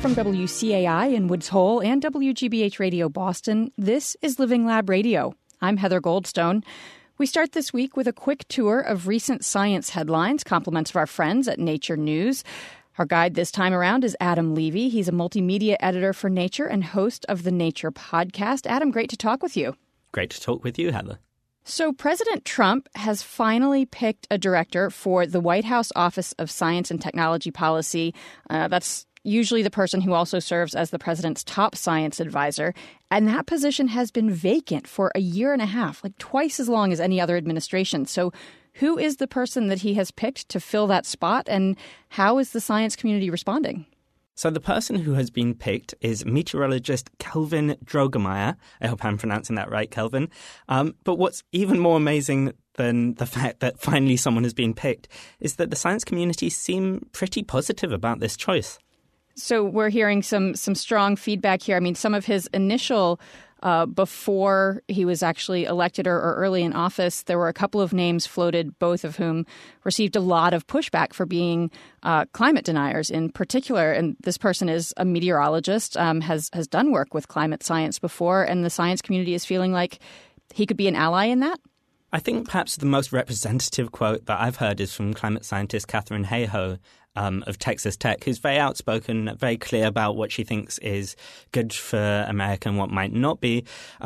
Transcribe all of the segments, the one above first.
From WCAI in Woods Hole and WGBH Radio Boston, this is Living Lab Radio. I'm Heather Goldstone. We start this week with a quick tour of recent science headlines, compliments of our friends at Nature News. Our guide this time around is Adam Levy. He's a multimedia editor for Nature and host of the Nature podcast. Adam, great to talk with you. Great to talk with you, Heather. So President Trump has finally picked a director for the White House Office of Science and Technology Policy. That's usually the person who also serves as the president's top science advisor. And that position has been vacant for a year and a half, like twice as long as any other administration. So who is the person that he has picked to fill that spot, and how is the science community responding? So the person who has been picked is meteorologist Kelvin Droegemeier. I hope I'm pronouncing that right, Kelvin. But what's even more amazing than the fact that finally someone has been picked is that the science community seem pretty positive about this choice. So we're hearing some strong feedback here. I mean, some of his initial before he was actually elected or early in office, there were a couple of names floated, both of whom received a lot of pushback for being climate deniers in particular. And this person is a meteorologist, has done work with climate science before, and the science community is feeling like he could be an ally in that. I think perhaps the most representative quote that I've heard is from climate scientist Katharine Hayhoe of Texas Tech, who's very outspoken, very clear about what she thinks is good for America and what might not be.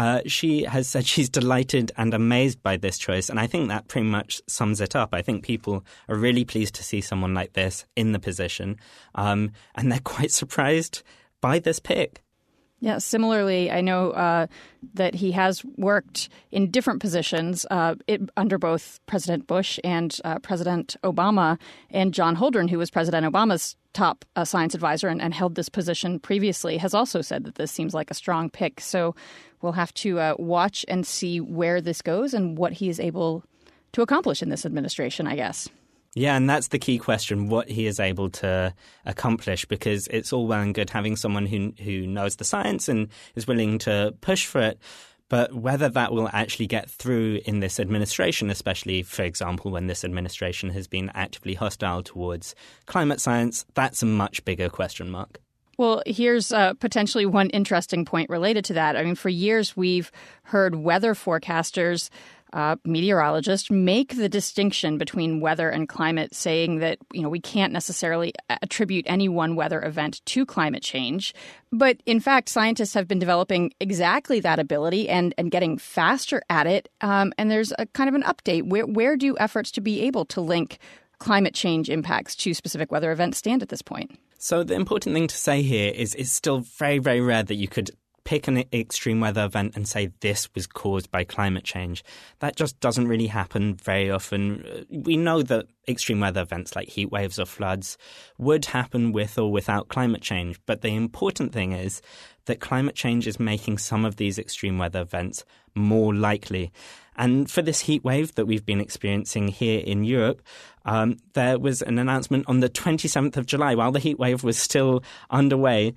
She has said she's delighted and amazed by this choice, and I think that pretty much sums it up. I think people are really pleased to see someone like this in the position, and they're quite surprised by this pick. Yeah, similarly, I know that he has worked in different positions under both President Bush and President Obama, and John Holdren, who was President Obama's top science advisor and held this position previously, has also said that this seems like a strong pick. So we'll have to watch and see where this goes and what he is able to accomplish in this administration, I guess. Yeah, and that's the key question, what he is able to accomplish, because it's all well and good having someone who knows the science and is willing to push for it. But whether that will actually get through in this administration, especially, for example, when this administration has been actively hostile towards climate science, that's a much bigger question mark. Well, here's potentially one interesting point related to that. I mean, for years, we've heard weather forecasters, meteorologists make the distinction between weather and climate, saying that, we can't necessarily attribute any one weather event to climate change. But in fact, scientists have been developing exactly that ability and getting faster at it. And there's a kind of an update. Where do efforts to be able to link climate change impacts to specific weather events stand at this point? So the important thing to say here is it's still very, very rare that you could pick an extreme weather event and say this was caused by climate change. That just doesn't really happen very often. We know that extreme weather events like heat waves or floods would happen with or without climate change. But the important thing is that climate change is making some of these extreme weather events more likely. And for this heat wave that we've been experiencing here in Europe, there was an announcement on the 27th of July, while the heat wave was still underway,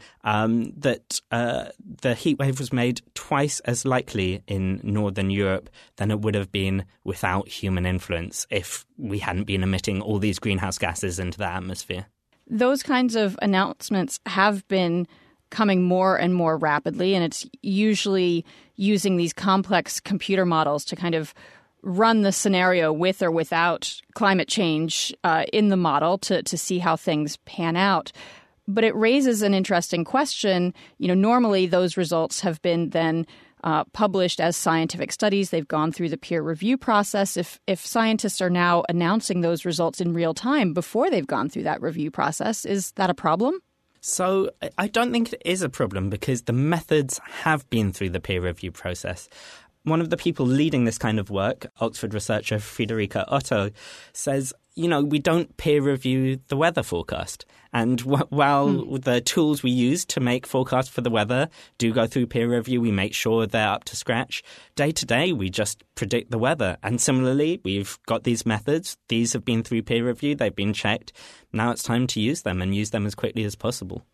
that the heat wave was made twice as likely in Northern Europe than it would have been without human influence if we hadn't been emitting all these greenhouse gases into the atmosphere. Those kinds of announcements have been coming more and more rapidly, and it's usually using these complex computer models to kind of run the scenario with or without climate change in the model to see how things pan out. But it raises an interesting question. Normally those results have been then published as scientific studies. They've gone through the peer review process. If scientists are now announcing those results in real time before they've gone through that review process, is that a problem? So I don't think it is a problem because the methods have been through the peer review process. One of the people leading this kind of work, Oxford researcher Friederike Otto, says, we don't peer review the weather forecast. And while the tools we use to make forecasts for the weather do go through peer review, we make sure they're up to scratch. Day to day, we just predict the weather. And similarly, we've got these methods. These have been through peer review. They've been checked. Now it's time to use them and use them as quickly as possible.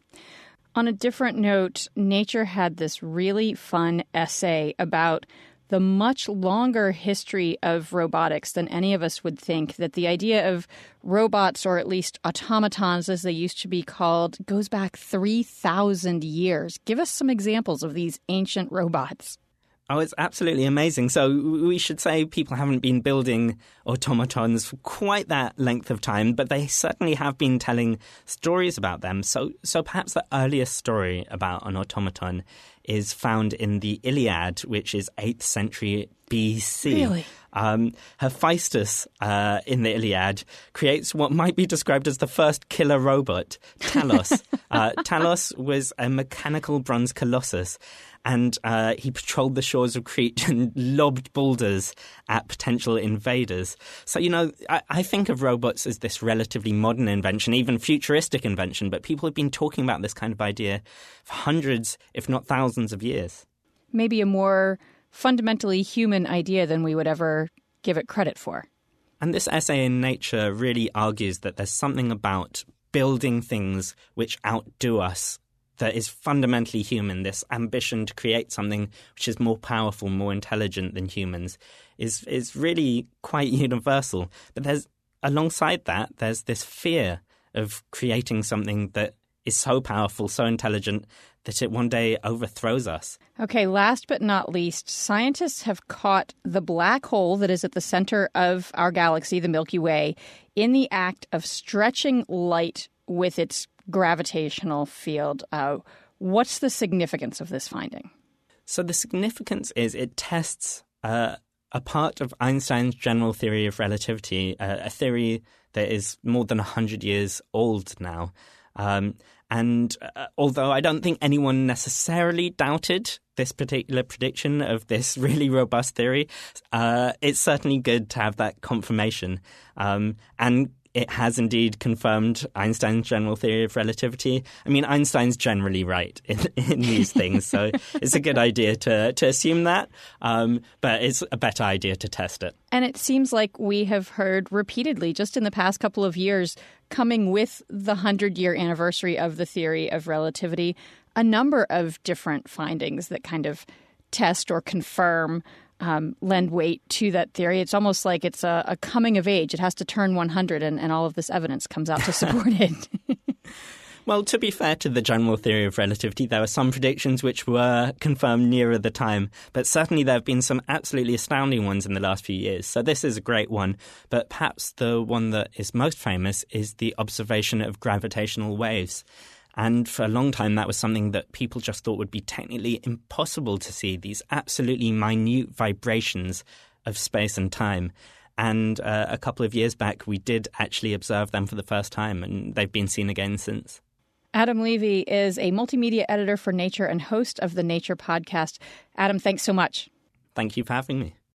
On a different note, Nature had this really fun essay about the much longer history of robotics than any of us would think, that the idea of robots, or at least automatons as they used to be called, goes back 3,000 years. Give us some examples of these ancient robots. Oh, it's absolutely amazing. So we should say people haven't been building automatons for quite that length of time, but they certainly have been telling stories about them. So perhaps the earliest story about an automaton is found in the Iliad, which is 8th century BC. Really? Hephaestus in the Iliad creates what might be described as the first killer robot, Talos. Talos was a mechanical bronze colossus, and he patrolled the shores of Crete and lobbed boulders at potential invaders. So, I think of robots as this relatively modern invention, even futuristic invention, but people have been talking about this kind of idea for hundreds, if not thousands of years. Maybe a more fundamentally human idea than we would ever give it credit for. And this essay in Nature really argues that there's something about building things which outdo us that is fundamentally human. This ambition to create something which is more powerful, more intelligent than humans is really quite universal. But alongside that, there's this fear of creating something that is so powerful, so intelligent, that it one day overthrows us. Okay, last but not least, scientists have caught the black hole that is at the center of our galaxy, the Milky Way, in the act of stretching light with its gravitational field. What's the significance of this finding? So the significance is it tests a part of Einstein's general theory of relativity, a theory that is more than 100 years old now. And although I don't think anyone necessarily doubted this particular prediction of this really robust theory, it's certainly good to have that confirmation. And it has indeed confirmed Einstein's general theory of relativity. I mean, Einstein's generally right in these things, so it's a good idea to assume that, but it's a better idea to test it. And it seems like we have heard repeatedly, just in the past couple of years, coming with the 100-year anniversary of the theory of relativity, a number of different findings that kind of test or confirm lend weight to that theory. It's almost like it's a coming of age. It has to turn 100, and all of this evidence comes out to support it. Well, to be fair to the general theory of relativity, there were some predictions which were confirmed nearer the time, but certainly there have been some absolutely astounding ones in the last few years. So this is a great one, but perhaps the one that is most famous is the observation of gravitational waves. And for a long time, that was something that people just thought would be technically impossible to see, these absolutely minute vibrations of space and time. And a couple of years back, we did actually observe them for the first time, and they've been seen again since. Adam Levy is a multimedia editor for Nature and host of the Nature podcast. Adam, thanks so much. Thank you for having me.